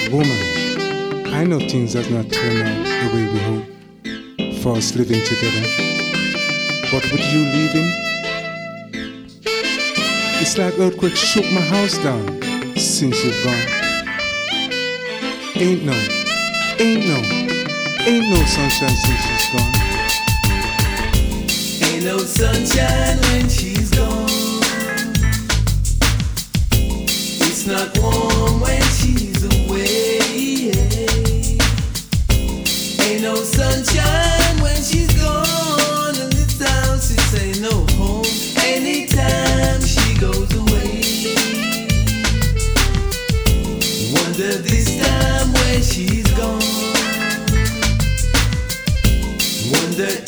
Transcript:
Woman, I know things have not turned out the way we hope for us living together. But with you leaving, it's like earthquake shook my house down since you've gone. Ain't no sunshine since she's gone. Ain't no sunshine when she's gone. It's not warm when she's away. Ain't no sunshine when she's gone. And this house is ain't no home anytime she goes away. Wonder this time when she's gone. Wonder